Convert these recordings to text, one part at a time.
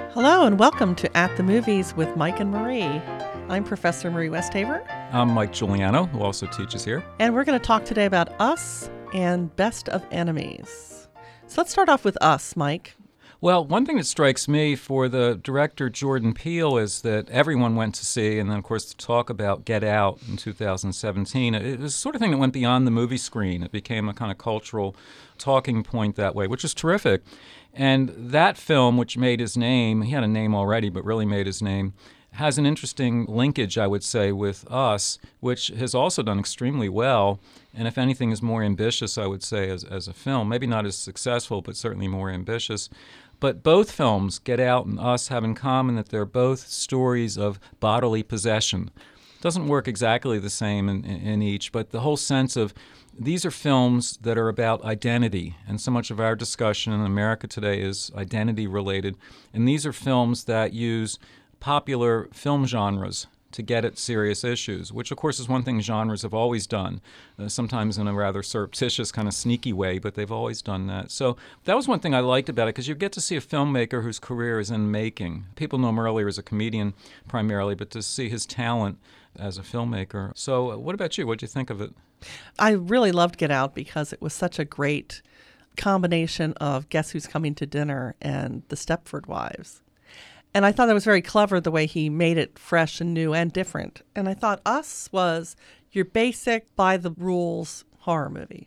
Hello and welcome to At the Movies with Mike and Marie. I'm Professor Marie Westhaver. I'm Mike Giuliano, who also teaches here. And we're going to talk today about Us and Best of Enemies. So let's start off with Us, Mike. Well, one thing that strikes me for the director Jordan Peele is that everyone went to see, and then, of course, to talk about Get Out in 2017. It was the sort of thing that went beyond the movie screen. It became a kind of cultural talking point that way, which is terrific. And that film, which made his name, he had a name already, but really made his name, has an interesting linkage, I would say, with Us, which has also done extremely well, and if anything is more ambitious, I would say, as a film. Maybe not as successful, but certainly more ambitious. But both films, Get Out and Us, have in common that they're both stories of bodily possession. It doesn't work exactly the same in each, but the whole sense of these are films that are about identity, and so much of our discussion in America today is identity-related. And these are films that use popular film genres to get at serious issues, which, of course, is one thing genres have always done, sometimes in a rather surreptitious, kind of sneaky way, but they've always done that. So that was one thing I liked about it, because you get to see a filmmaker whose career is in making. People know him earlier as a comedian primarily, but to see his talent as a filmmaker. So what about you? What did you think of it? I really loved Get Out because it was such a great combination of Guess Who's Coming to Dinner and The Stepford Wives. And I thought that was very clever the way he made it fresh and new and different. And I thought Us was your basic, by-the-rules horror movie.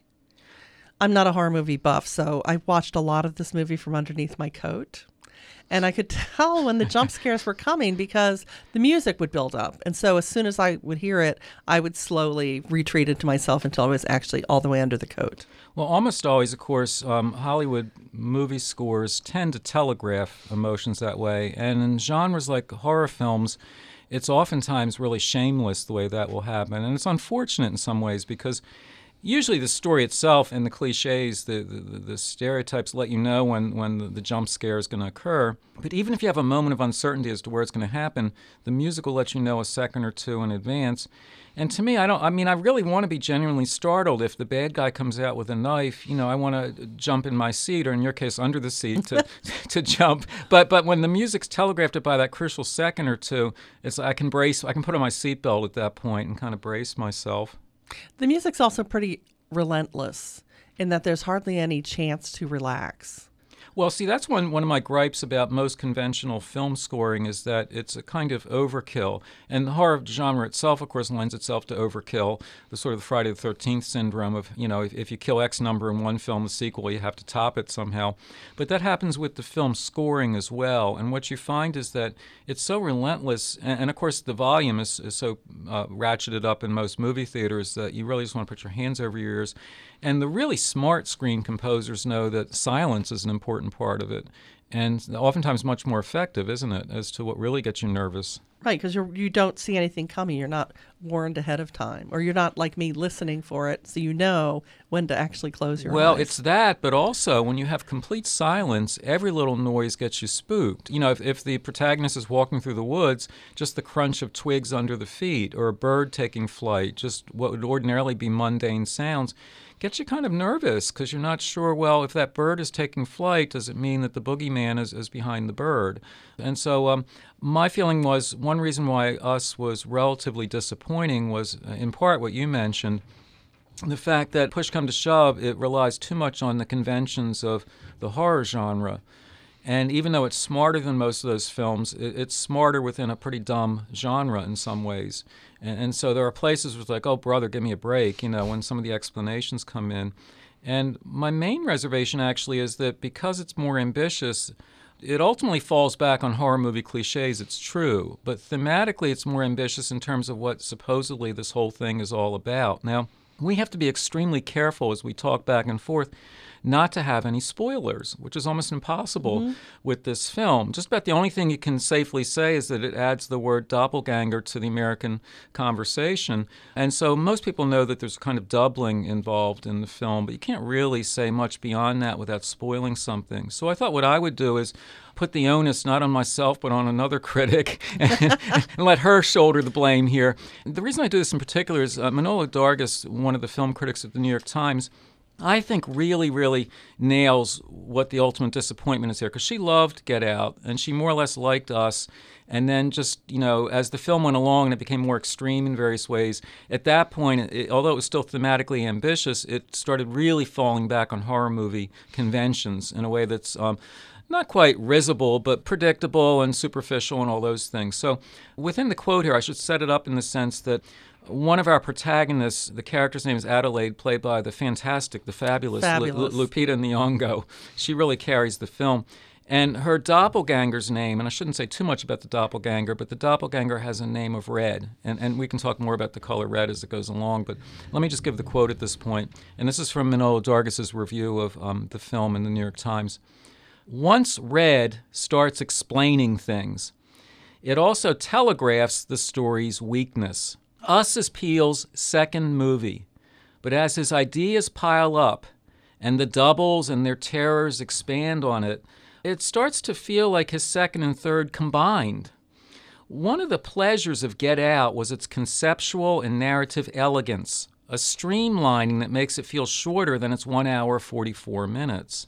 I'm not a horror movie buff, so I watched a lot of this movie from underneath my coat. And I could tell when the jump scares were coming because the music would build up. And so as soon as I would hear it, I would slowly retreat into myself until I was actually all the way under the coat. Well, almost always, of course, Hollywood movie scores tend to telegraph emotions that way. And in genres like horror films, it's oftentimes really shameless the way that will happen. And it's unfortunate in some ways because usually the story itself and the cliches, the stereotypes let you know when the jump scare is going to occur. But even if you have a moment of uncertainty as to where it's going to happen, the music will let you know a second or two in advance. And to me, I really want to be genuinely startled. If the bad guy comes out with a knife, I want to jump in my seat, or in your case, under the seat to jump. But when the music's telegraphed by that crucial second or two, I can put on my seatbelt at that point and kind of brace myself. The music's also pretty relentless in that there's hardly any chance to relax. Well, see, that's one of my gripes about most conventional film scoring is that it's a kind of overkill. And the horror genre itself, of course, lends itself to overkill, the sort of the Friday the 13th syndrome of, if you kill X number in one film, the sequel, you have to top it somehow. But that happens with the film scoring as well. And what you find is that it's so relentless, and of course the volume is so ratcheted up in most movie theaters that you really just want to put your hands over your ears. And the really smart screen composers know that silence is an important part of it, and oftentimes much more effective, isn't it, as to what really gets you nervous. Right, because you don't see anything coming. You're not warned ahead of time, or you're not like me listening for it, so you know when to actually close your eyes. Well, it's that, but also when you have complete silence, every little noise gets you spooked. If the protagonist is walking through the woods, just the crunch of twigs under the feet, or a bird taking flight, just what would ordinarily be mundane sounds, gets you kind of nervous because you're not sure, well, if that bird is taking flight, does it mean that the boogeyman is behind the bird? And so my feeling was one reason why Us was relatively disappointing was in part what you mentioned, the fact that push come to shove, it relies too much on the conventions of the horror genre. And even though it's smarter than most of those films, it's smarter within a pretty dumb genre in some ways. And so there are places where it's like, oh, brother, give me a break, when some of the explanations come in. And my main reservation actually is that because it's more ambitious, it ultimately falls back on horror movie cliches, it's true. But thematically, it's more ambitious in terms of what supposedly this whole thing is all about. Now, we have to be extremely careful as we talk back and forth not to have any spoilers, which is almost impossible with this film. Just about the only thing you can safely say is that it adds the word doppelganger to the American conversation. And so most people know that there's kind of doubling involved in the film, but you can't really say much beyond that without spoiling something. So I thought what I would do is put the onus not on myself but on another critic and let her shoulder the blame here. The reason I do this in particular is Manolo Dargis, one of the film critics at the New York Times, I think really, really nails what the ultimate disappointment is here, because she loved Get Out, and she more or less liked Us. And then just, as the film went along and it became more extreme in various ways, at that point, although it was still thematically ambitious, it started really falling back on horror movie conventions in a way that's not quite risible, but predictable and superficial and all those things. So within the quote here, I should set it up in the sense that one of our protagonists, the character's name is Adelaide, played by the fantastic, the fabulous. Lupita Nyong'o. She really carries the film. And her doppelganger's name, and I shouldn't say too much about the doppelganger, but the doppelganger has a name of red. And we can talk more about the color red as it goes along, but let me just give the quote at this point. And this is from Manohla Dargis's review of the film in the New York Times. Once red starts explaining things, it also telegraphs the story's weakness. Us is Peele's second movie, but as his ideas pile up and the doubles and their terrors expand on it, it starts to feel like his second and third combined. One of the pleasures of Get Out was its conceptual and narrative elegance, a streamlining that makes it feel shorter than its 1 hour 44 minutes.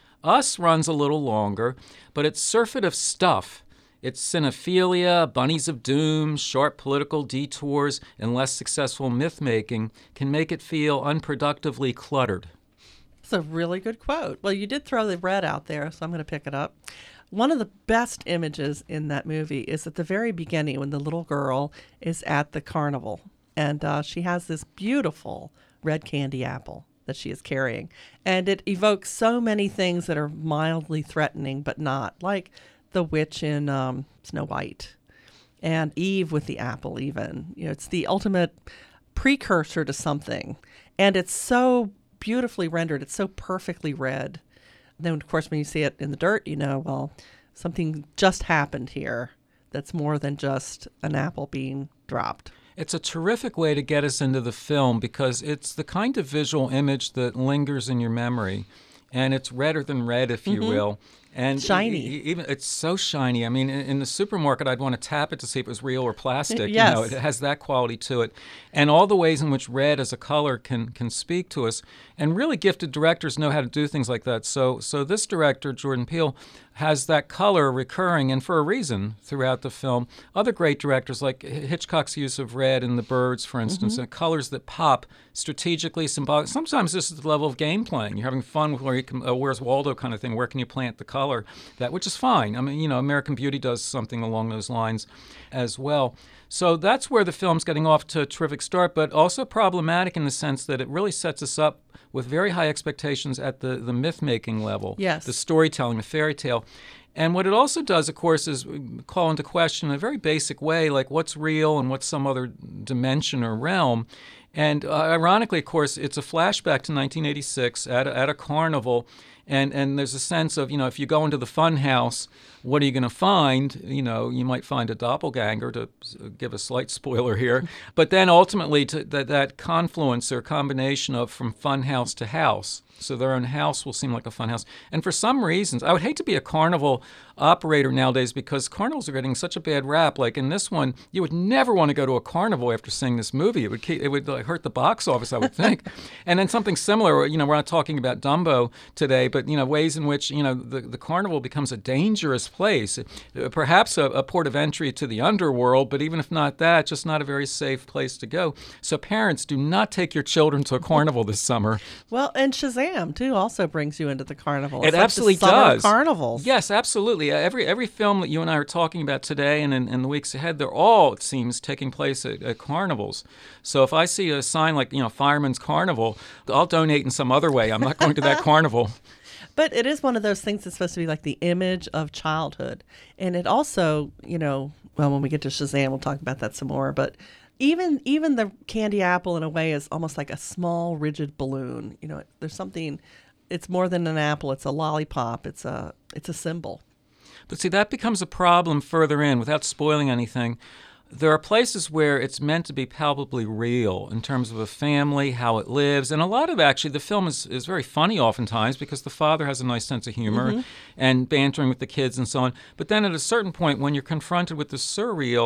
Us runs a little longer, but its surfeit of stuff, its cinephilia, bunnies of doom, sharp political detours, and less successful myth-making can make it feel unproductively cluttered. That's a really good quote. Well, you did throw the red out there, so I'm going to pick it up. One of the best images in that movie is at the very beginning when the little girl is at the carnival, and she has this beautiful red candy apple that she is carrying. And it evokes so many things that are mildly threatening, but not, like the witch in Snow White and Eve with the apple even. It's the ultimate precursor to something. And it's so beautifully rendered. It's so perfectly red. Then, of course, when you see it in the dirt, well, something just happened here that's more than just an apple being dropped. It's a terrific way to get us into the film because it's the kind of visual image that lingers in your memory. And it's redder than red, if you will. And shiny. Even it's so shiny. I mean, in the supermarket, I'd want to tap it to see if it was real or plastic. Yes. It has that quality to it. And all the ways in which red as a color can speak to us. And really gifted directors know how to do things like that. So this director, Jordan Peele, has that color recurring, and for a reason, throughout the film. Other great directors, like Hitchcock's use of red in The Birds, for instance, and colors that pop strategically, symbolic. Sometimes this is the level of game playing. You're having fun with where you can, Where's Waldo kind of thing. Where can you plant the color? Which is fine. I mean, American Beauty does something along those lines as well. So that's where the film's getting off to a terrific start, but also problematic in the sense that it really sets us up with very high expectations at the myth-making level, yes, the storytelling, the fairy tale. And what it also does, of course, is call into question in a very basic way, like what's real and what's some other dimension or realm. And ironically, of course, it's a flashback to 1986 at a carnival. And there's a sense of, if you go into the fun house, what are you going to find? You might find a doppelganger, to give a slight spoiler here. But then ultimately that confluence or combination of from fun house to house. So their own house will seem like a fun house. And for some reasons, I would hate to be a carnival operator nowadays because carnivals are getting such a bad rap. Like in this one, you would never want to go to a carnival after seeing this movie. It would hurt the box office, I would think. And then something similar, we're not talking about Dumbo today, but ways in which the carnival becomes a dangerous place, perhaps a port of entry to the underworld, but even if not that, just not a very safe place to go. So parents, do not take your children to a carnival this summer. Well, and Shazam too also brings you into the carnival. It absolutely does. Carnivals. Yes, absolutely. Every film that you and I are talking about today and in the weeks ahead, they're all, it seems, taking place at carnivals. So if I see a sign like Fireman's Carnival, I'll donate in some other way. I'm not going to that carnival. But it is one of those things that's supposed to be like the image of childhood. And it also, well, when we get to Shazam, we'll talk about that some more. But even the candy apple in a way is almost like a small, rigid balloon. There's something, it's more than an apple. It's a lollipop. It's a symbol. But see, that becomes a problem further in, without spoiling anything. There are places where it's meant to be palpably real in terms of a family, how it lives. And a lot of actually, the film is very funny oftentimes because the father has a nice sense of humor and bantering with the kids and so on. But then at a certain point, when you're confronted with the surreal,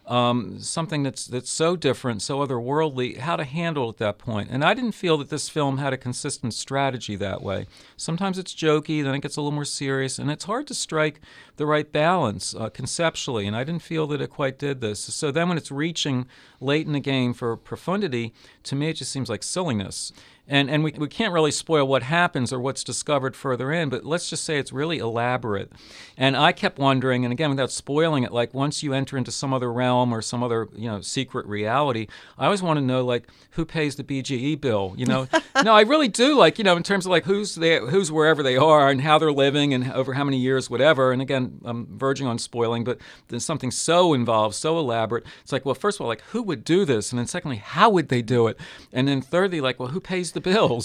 something that's so different, so otherworldly, how to handle at that point. And I didn't feel that this film had a consistent strategy that way. Sometimes it's jokey, then it gets a little more serious, and it's hard to strike the right balance conceptually, and I didn't feel that it quite did this. So then when it's reaching late in the game for profundity, to me it just seems like silliness. And we can't really spoil what happens or what's discovered further in, but let's just say it's really elaborate. And I kept wondering, and again, without spoiling it, like once you enter into some other realm or some other, secret reality, I always want to know, like, who pays the BGE bill, No, I really do, like, in terms of like who's there, who's wherever they are and how they're living and over how many years, whatever. And again, I'm verging on spoiling, but there's something so involved, so elaborate. It's like, well, first of all, like, who would do this? And then secondly, how would they do it? And then thirdly, like, well, who pays the bills,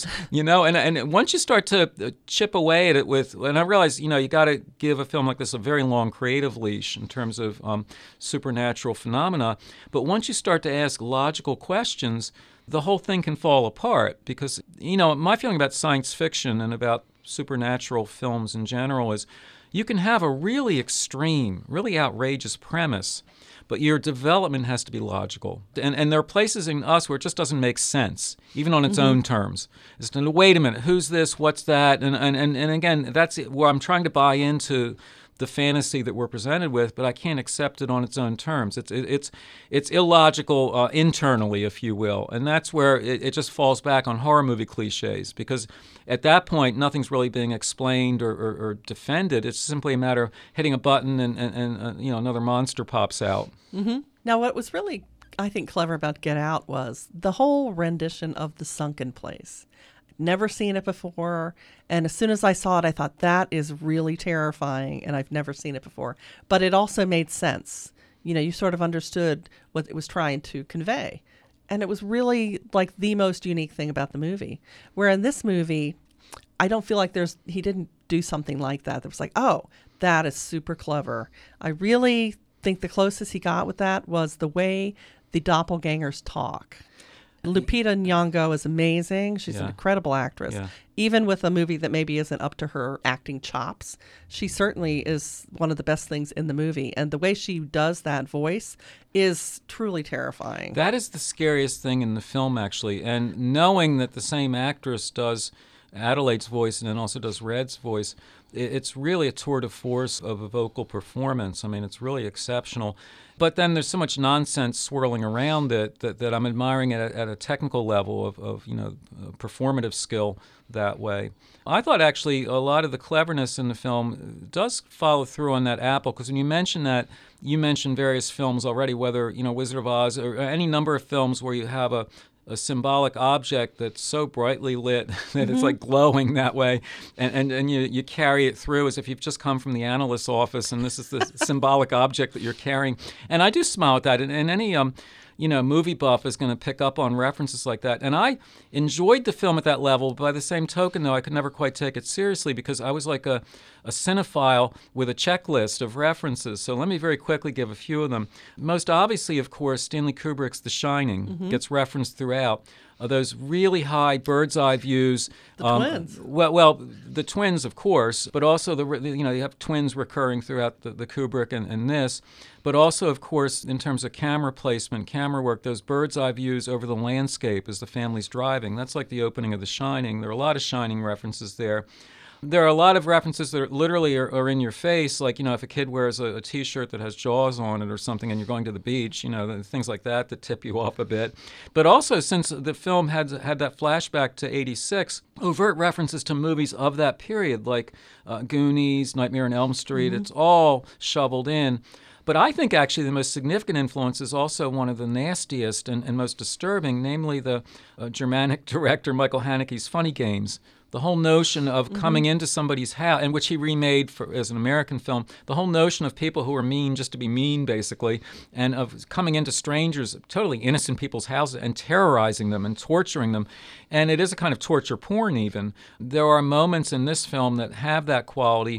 and once you start to chip away at it and I realize, you got to give a film like this a very long creative leash in terms of supernatural phenomena. But once you start to ask logical questions, the whole thing can fall apart because, my feeling about science fiction and about supernatural films in general is you can have a really extreme, really outrageous premise, but your development has to be logical. And there are places in us where it just doesn't make sense, even on its own terms. It's, wait a minute, who's this, what's that? And again, that's where I'm trying to buy into the fantasy that we're presented with, but I can't accept it on its own terms. It's illogical internally, if you will, and that's where it just falls back on horror movie cliches, because at that point, nothing's really being explained or defended. It's simply a matter of hitting a button and another monster pops out. Mm-hmm. Now, what was really, I think, clever about Get Out was the whole rendition of the sunken place. Never seen it before, and as soon as I saw it, I thought that is really terrifying, and I've never seen it before. But it also made sense. You sort of understood what it was trying to convey, and it was really like the most unique thing about the movie. Where in this movie, I don't feel like he didn't do something like that. It was like, oh, that is super clever. I really think the closest he got with that was the way the doppelgangers talk. Lupita Nyong'o is amazing. She's an incredible actress. Yeah. Even with a movie that maybe isn't up to her acting chops, she certainly is one of the best things in the movie. And the way she does that voice is truly terrifying. That is the scariest thing in the film, actually. And knowing that the same actress does Adelaide's voice and then also does Red's voice, it's really a tour de force of a vocal performance. I mean, it's really exceptional. But then there's so much nonsense swirling around it that I'm admiring at a technical level of performative skill that way. I thought actually a lot of the cleverness in the film does follow through on that apple, because when you mentioned that, you mentioned various films already, whether, Wizard of Oz or any number of films where you have a symbolic object that's so brightly lit that it's like glowing that way, and you carry it through as if you've just come from the analyst's office and this is the symbolic object that you're carrying. And I do smile at that, and any movie buff is going to pick up on references like that. And I enjoyed the film at that level. By the same token, though, I could never quite take it seriously because I was like a cinephile with a checklist of references. So let me very quickly give a few of them. Most obviously, of course, Stanley Kubrick's The Shining gets referenced throughout. Those really high bird's eye views. The twins. Well, the twins, of course, but also you have twins recurring throughout the Kubrick and this, but also, of course, in terms of camera placement, camera work, those bird's eye views over the landscape as the family's driving. That's like the opening of The Shining. There are a lot of Shining references there. There are a lot of references that literally are in your face, like, if a kid wears a T-shirt that has Jaws on it or something and you're going to the beach, things like that tip you off a bit. But also, since the film had that flashback to 86, overt references to movies of that period, like Goonies, Nightmare on Elm Street, it's all shoveled in. But I think actually the most significant influence is also one of the nastiest and most disturbing, namely the Germanic director Michael Haneke's Funny Games. The whole notion of coming into somebody's house, and which he remade as an American film, the whole notion of people who are mean just to be mean, basically, and of coming into strangers, totally innocent people's houses, and terrorizing them and torturing them. And it is a kind of torture porn, even. There are moments in this film that have that quality.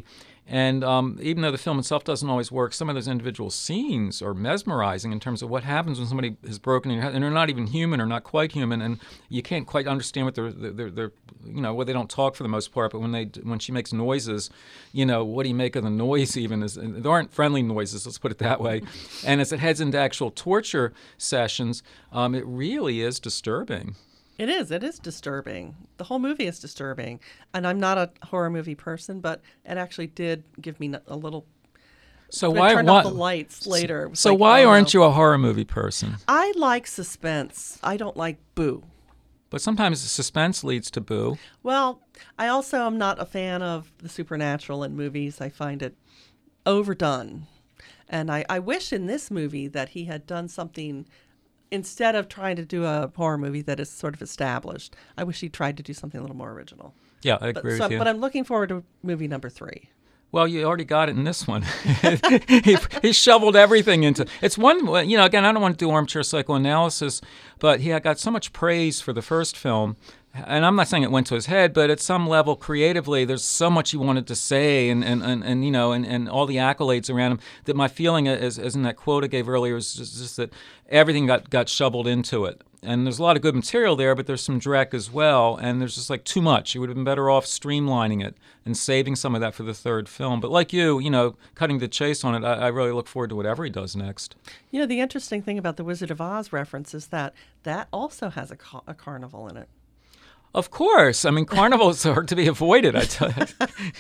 And even though the film itself doesn't always work, some of those individual scenes are mesmerizing in terms of what happens when somebody is broken in your head, and they're not even human or not quite human, and you can't quite understand what they're well, they don't talk for the most part, but when she makes noises, what do you make of the noise even? There aren't friendly noises, let's put it that way. And as it heads into actual torture sessions, it really is disturbing. It is disturbing. The whole movie is disturbing. And I'm not a horror movie person, but it actually did give me a little... So I turned off the lights later. So why aren't you a horror movie person? I like suspense. I don't like boo. But sometimes the suspense leads to boo. Well, I also am not a fan of the supernatural in movies. I find it overdone. And I wish in this movie that he had done something... Instead of trying to do a horror movie that is sort of established, I wish he tried to do something a little more original. Yeah, I agree with you. But I'm looking forward to movie number 3. Well, you already got it in this one. he shoveled everything into it's one. Again, I don't want to do armchair psychoanalysis, but he had got so much praise for the first film. And I'm not saying it went to his head, but at some level, creatively, there's so much he wanted to say, and all the accolades around him. That my feeling, as in that quote I gave earlier, is just that everything got shoveled into it. And there's a lot of good material there, but there's some dreck as well. And there's just too much. You would have been better off streamlining it and saving some of that for the third film. But like you, cutting the chase on it, I really look forward to whatever he does next. The interesting thing about the Wizard of Oz reference is that also has a carnival in it. Of course. I mean, carnivals are to be avoided, I tell you.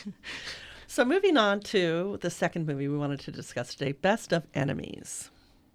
So moving on to the second movie we wanted to discuss today, Best of Enemies.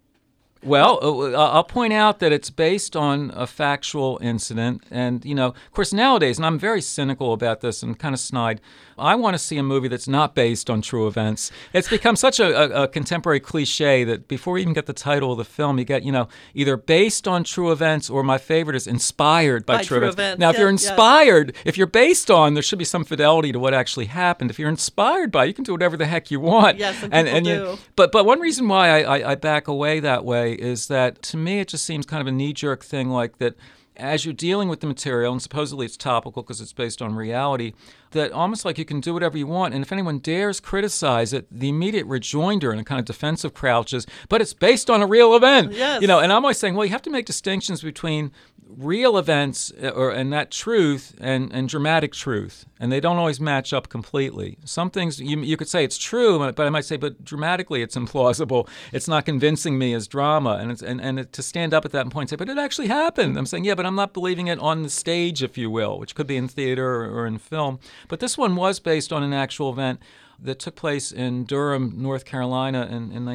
Well, I'll point out that it's based on a factual incident. And, of course, nowadays, and I'm very cynical about this and kind of snide, I want to see a movie that's not based on true events. It's become such a contemporary cliche that before you even get the title of the film, you get, either based on true events or my favorite is inspired by true events. Now, if you're inspired, if you're based on, there should be some fidelity to what actually happened. If you're inspired by, you can do whatever the heck you want. Yes, and people do. But one reason why I back away that way is that, to me, it just seems kind of a knee-jerk thing like that. As you're dealing with the material, and supposedly it's topical because it's based on reality, that almost like you can do whatever you want, and if anyone dares criticize it, the immediate rejoinder in a kind of defensive crouch is, but it's based on a real event. Yes. And I'm always saying, well, you have to make distinctions between real events and that truth and dramatic truth, and they don't always match up completely. Some things you could say it's true, but I might say, but dramatically it's implausible. It's not convincing me as drama, and to stand up at that point and say, but it actually happened. I'm saying, yeah, but I'm not believing it on the stage, if you will, which could be in theater or in film. But this one was based on an actual event that took place in Durham, North Carolina in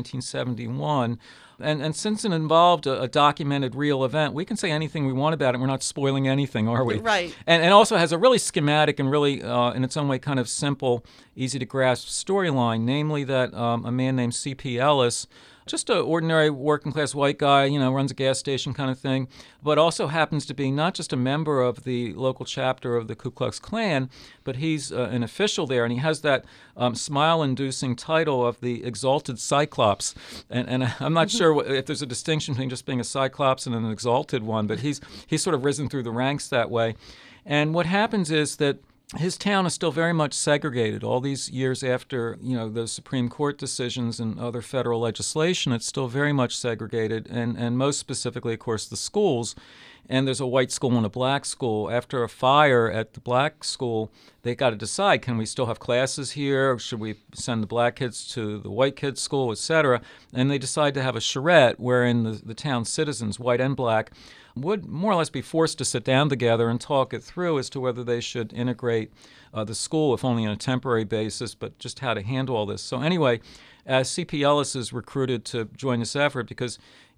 1971. And since it involved a documented real event, we can say anything we want about it. We're not spoiling anything, are we? Right. And also has a really schematic and really, in its own way, kind of simple, easy-to-grasp storyline, namely that a man named C.P. Ellis, just an ordinary working-class white guy, runs a gas station kind of thing, but also happens to be not just a member of the local chapter of the Ku Klux Klan, but he's an official there, and he has that smile-inducing title of the Exalted Cyclops. And I'm not sure if there's a distinction between just being a Cyclops and an exalted one, but he's sort of risen through the ranks that way. And what happens is that his town is still very much segregated. All these years after, those Supreme Court decisions and other federal legislation, it's still very much segregated, and most specifically, of course, the schools. And there's a white school and a black school. After a fire at the black school, they got to decide, can we still have classes here? Or should we send the black kids to the white kids' school, et cetera? And they decide to have a charrette wherein the town's citizens, white and black, would more or less be forced to sit down together and talk it through as to whether they should integrate the school, if only on a temporary basis, but just how to handle all this. So anyway, C.P. Ellis is recruited to join this effort because,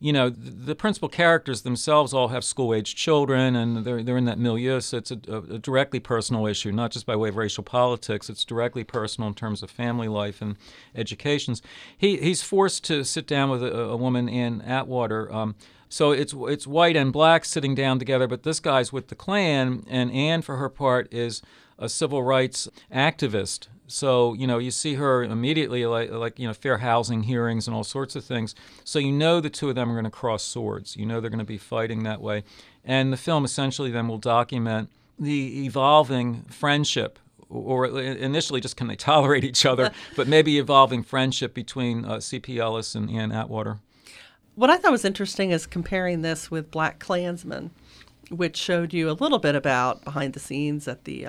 the principal characters themselves all have school-aged children, and they're in that milieu, so it's a directly personal issue, not just by way of racial politics. It's directly personal in terms of family life and educations. He's forced to sit down with a woman, Ann Atwater. So it's white and black sitting down together, but this guy's with the Klan, and Anne, for her part, is a civil rights activist. So, you see her immediately, like fair housing hearings and all sorts of things. So the two of them are going to cross swords. They're going to be fighting that way. And the film essentially then will document the evolving friendship or initially just can they tolerate each other, but maybe evolving friendship between C.P. Ellis and Ann Atwater. What I thought was interesting is comparing this with Black Klansman, which showed you a little bit about behind the scenes at the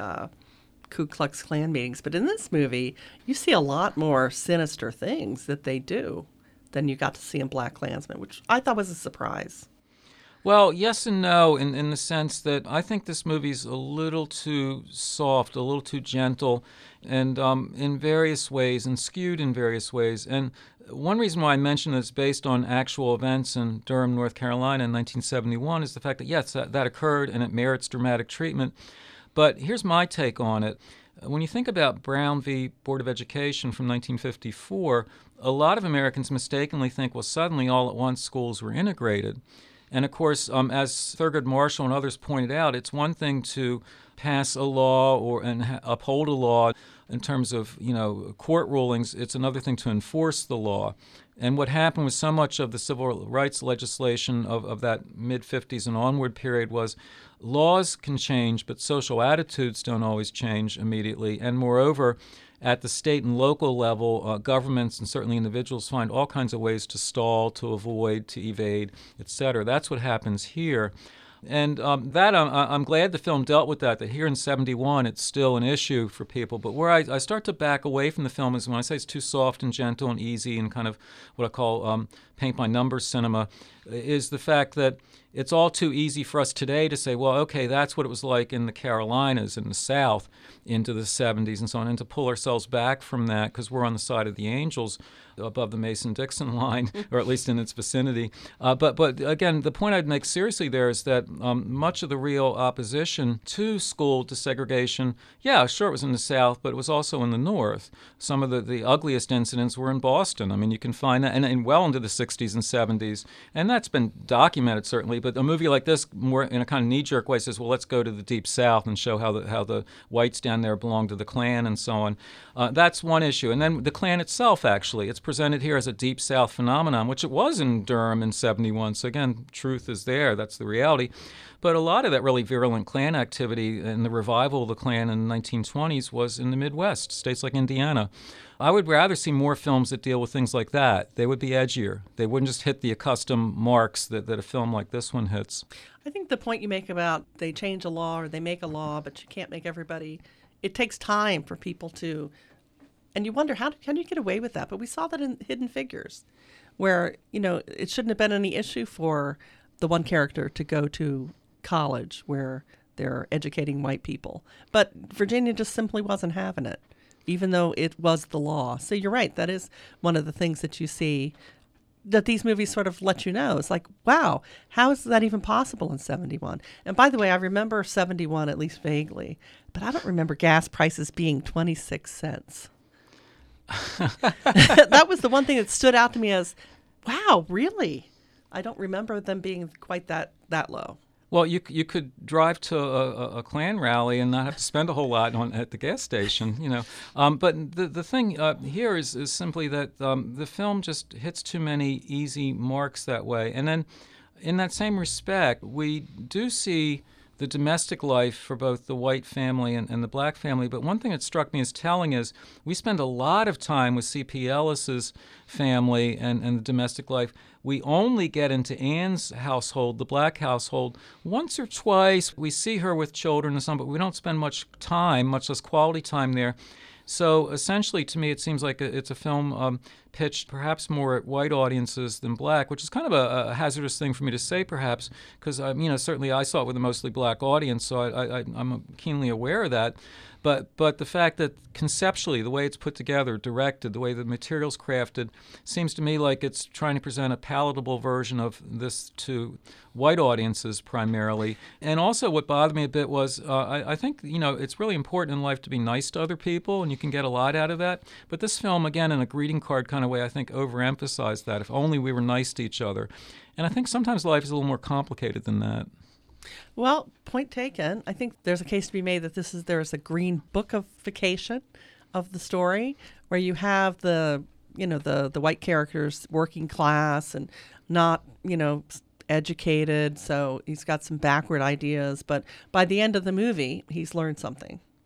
Ku Klux Klan meetings. But in this movie, you see a lot more sinister things that they do than you got to see in Black Klansman, which I thought was a surprise. Well, yes and no, in the sense that I think this movie's a little too soft, a little too gentle, and in various ways, and skewed in various ways. And one reason why I mention it's based on actual events in Durham, North Carolina in 1971 is the fact that, yes, that occurred and it merits dramatic treatment. But here's my take on it. When you think about Brown v. Board of Education from 1954, a lot of Americans mistakenly think, well, suddenly all at once schools were integrated. And of course, as Thurgood Marshall and others pointed out, it's one thing to pass a law and uphold a law in terms of court rulings. It's another thing to enforce the law. And what happened with so much of the civil rights legislation of that mid-50s and onward period was laws can change, but social attitudes don't always change immediately. And moreover, at the state and local level, governments and certainly individuals find all kinds of ways to stall, to avoid, to evade, etc. That's what happens here. And I'm glad the film dealt with that here in 71 it's still an issue for people. But where I start to back away from the film is when I say it's too soft and gentle and easy and kind of what I call paint-by-numbers cinema, is the fact that it's all too easy for us today to say, well, okay, that's what it was like in the Carolinas in the South into the 70s and so on, and to pull ourselves back from that because we're on the side of the angels above the Mason-Dixon line, or at least in its vicinity. But again, the point I'd make seriously there is that much of the real opposition to school desegregation, yeah, sure, it was in the South, but it was also in the North. Some of the ugliest incidents were in Boston. I mean, you can find that, and well into the 60s and 70s, and that's been documented, certainly. But a movie like this, more in a kind of knee-jerk way, says, well, let's go to the Deep South and show how the whites down there belong to the Klan and so on. That's one issue. And then the Klan itself, actually, it's presented here as a Deep South phenomenon, which it was in Durham in 71. So again, truth is there. That's the reality. But a lot of that really virulent Klan activity and the revival of the Klan in the 1920s was in the Midwest, states like Indiana. I would rather see more films that deal with things like that. They would be edgier. They wouldn't just hit the accustomed marks that a film like this one hits. I think the point you make about they change a law or they make a law, but you can't make everybody, it takes time for people to, and you wonder, how can you get away with that? But we saw that in Hidden Figures, where, it shouldn't have been any issue for the one character to go to college where they're educating white people. But Virginia just simply wasn't having it, even though it was the law. So you're right. That is one of the things that you see that these movies sort of let you know. It's like, wow, how is that even possible in 71? And by the way, I remember 71 at least vaguely, but I don't remember gas prices being 26 cents. That was the one thing that stood out to me as, wow, really? I don't remember them being quite that low. Well, you could drive to a Klan rally and not have to spend a whole lot at the gas station, But the thing here is simply that the film just hits too many easy marks that way. And then in that same respect, we do see the domestic life for both the white family and the black family. But one thing that struck me as telling is we spend a lot of time with C.P. Ellis's family and the domestic life. We only get into Anne's household, the black household, once or twice. We see her with children and some, but we don't spend much time, much less quality time there. So essentially, to me, it seems like it's a film pitched perhaps more at white audiences than black, which is kind of a hazardous thing for me to say, perhaps, because certainly I saw it with a mostly black audience, so I'm keenly aware of that. But the fact that conceptually, the way it's put together, directed, the way the material's crafted, seems to me like it's trying to present a palatable version of this to white audiences primarily. And also what bothered me a bit was I think, it's really important in life to be nice to other people, and you can get a lot out of that. But this film, again, in a greeting card kind of way, I think overemphasized that. If only we were nice to each other. And I think sometimes life is a little more complicated than that. Well, point taken. I think there's a case to be made that there's a green bookification of the story where you have the white characters working class and not, educated. So he's got some backward ideas. But by the end of the movie, he's learned something.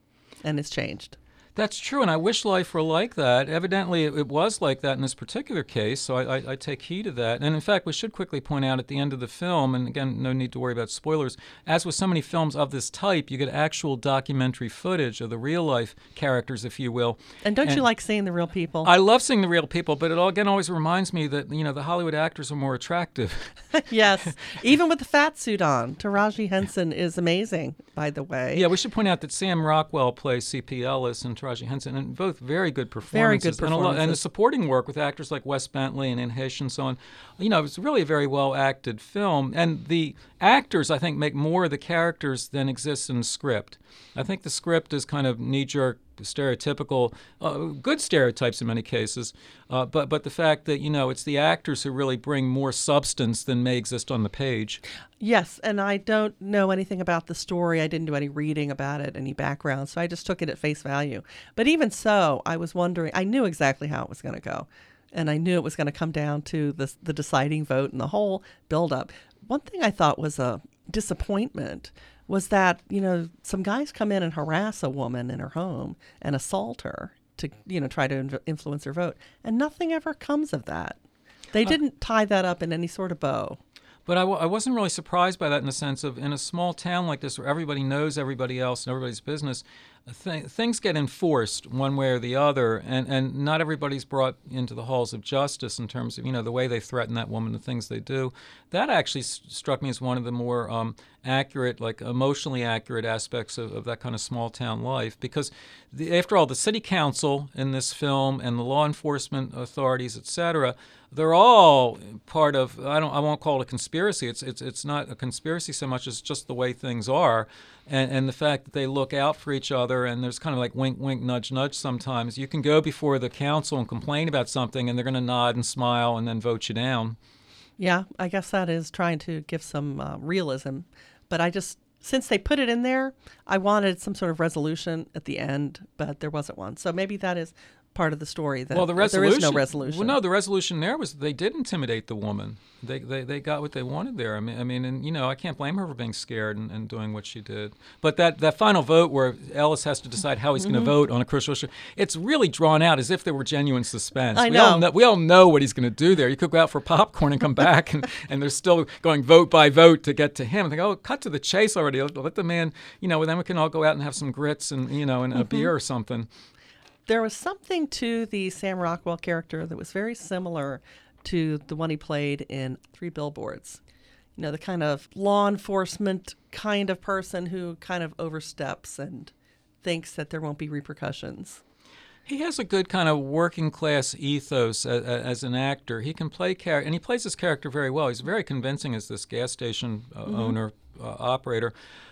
and it's changed. That's true, and I wish life were like that. Evidently, it was like that in this particular case, so I take heed of that. And in fact, we should quickly point out at the end of the film, and again, no need to worry about spoilers, as with so many films of this type, you get actual documentary footage of the real-life characters, if you will. And don't you like seeing the real people? I love seeing the real people, but it again always reminds me that, the Hollywood actors are more attractive. Yes, even with the fat suit on. Taraji Henson is amazing, by the way. Yeah, we should point out that Sam Rockwell plays C.P. Ellis and Taraji Henson, and both very good performances. Very good performances. And the supporting work with actors like Wes Bentley and Anne Heche and so on. It's really a very well-acted film. And the actors, I think, make more of the characters than exists in the script. I think the script is kind of knee-jerk, stereotypical, good stereotypes in many cases, but the fact that, it's the actors who really bring more substance than may exist on the page. Yes, and I don't know anything about the story. I didn't do any reading about it, any background, so I just took it at face value. But even so, I was wondering, I knew exactly how it was going to go, and I knew it was going to come down to the deciding vote and the whole buildup. One thing I thought was a disappointment was that, some guys come in and harass a woman in her home and assault her to, try to influence her vote. And nothing ever comes of that. They didn't tie that up in any sort of bow. But I wasn't really surprised by that in the sense of, in a small town like this where everybody knows everybody else and everybody's business, things get enforced one way or the other, and not everybody's brought into the halls of justice in terms of, the way they threaten that woman, the things they do. That actually struck me as one of the more accurate, like emotionally accurate aspects of that kind of small town life, because after all, the city council in this film and the law enforcement authorities, etc., they're all part of, I won't call it a conspiracy. It's not a conspiracy so much as just the way things are, and the fact that they look out for each other, and there's kind of like wink, wink, nudge, nudge sometimes. You can go before the council and complain about something, and they're going to nod and smile and then vote you down. Yeah, I guess that is trying to give some realism. But since they put it in there, I wanted some sort of resolution at the end, but there wasn't one. So maybe that is part of the story, that there is no resolution. Well, no, the resolution there was they did intimidate the woman. They got what they wanted there. I mean, and I can't blame her for being scared and doing what she did. But that final vote where Ellis has to decide how he's going to vote on a crucial issue, it's really drawn out as if there were genuine suspense. I know. We all know what he's going to do there. You could go out for popcorn and come back, and they're still going vote by vote to get to him. And they go, cut to the chase already. Let the man, then we can all go out and have some grits and and a beer or something. There was something to the Sam Rockwell character that was very similar to the one he played in Three Billboards. The kind of law enforcement kind of person who kind of oversteps and thinks that there won't be repercussions. He has a good kind of working class ethos as an actor. He can play character, and he plays his character very well. He's very convincing as this gas station owner, operator.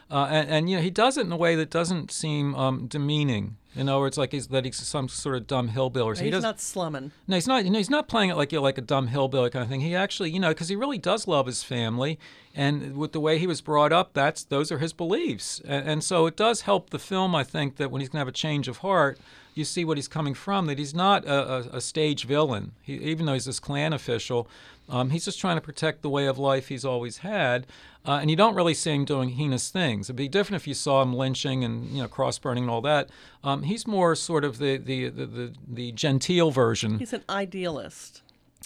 And he does it in a way that doesn't seem demeaning. In other words, he's some sort of dumb hillbilly. He's not slumming. No, he's not. He's not playing it like a dumb hillbilly kind of thing. He actually, because he really does love his family, and with the way he was brought up, those are his beliefs, and so it does help the film. I think that when he's going to have a change of heart, you see what he's coming from. That he's not a stage villain. Even though he's this Klan official, he's just trying to protect the way of life he's always had. And you don't really see him doing heinous things. It'd be different if you saw him lynching and cross burning and all that. He's more sort of the genteel version. He's an idealist.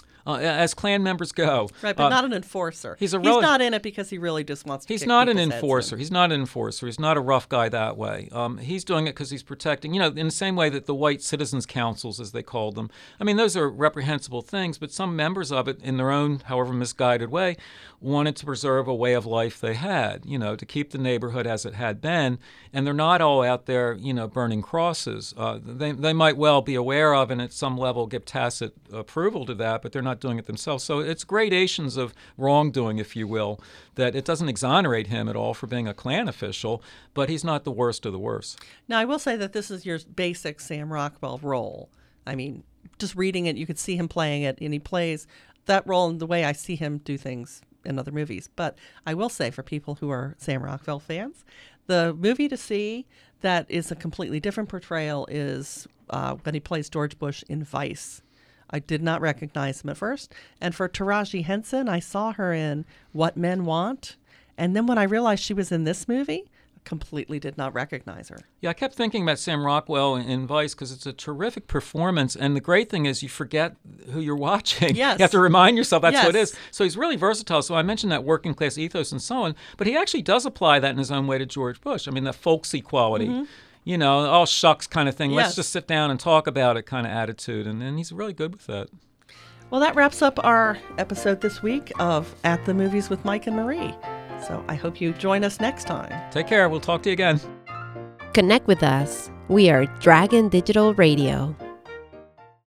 As Klan members go. Right, but not an enforcer. He's not in it because he really just wants to He's kick not an people's enforcer. heads in. He's not an enforcer. He's not a rough guy that way. He's doing it because he's protecting, in the same way that the white citizens' councils, as they called them. I mean, those are reprehensible things, but some members of it, in their own, however misguided way, wanted to preserve a way of life they had, to keep the neighborhood as it had been. And they're not all out there, burning crosses. They might well be aware of and at some level give tacit approval to that, but they're not doing it themselves. So it's gradations of wrongdoing, if you will, that it doesn't exonerate him at all for being a Klan official, but he's not the worst of the worst. Now, I will say that this is your basic Sam Rockwell role. I mean, just reading it, you could see him playing it, and he plays that role in the way I see him do things in other movies. But I will say, for people who are Sam Rockwell fans, the movie to see that is a completely different portrayal is when he plays George Bush in Vice. I did not recognize him at first. And for Taraji Henson, I saw her in What Men Want. And then when I realized she was in this movie, completely did not recognize her. Yeah, I kept thinking about Sam Rockwell in Vice because it's a terrific performance. And the great thing is you forget who you're watching. Yes. You have to remind yourself that's what it Yes. is. So he's really versatile. So I mentioned that working class ethos and so on. But he actually does apply that in his own way to George Bush. I mean, the folksy quality. You know, all shucks kind of thing. Yes. Let's just sit down and talk about it kind of attitude. And he's really good with that. Well, that wraps up our episode this week of At the Movies with Mike and Marie. So I hope you join us next time. Take care. We'll talk to you again. Connect with us. We are Dragon Digital Radio.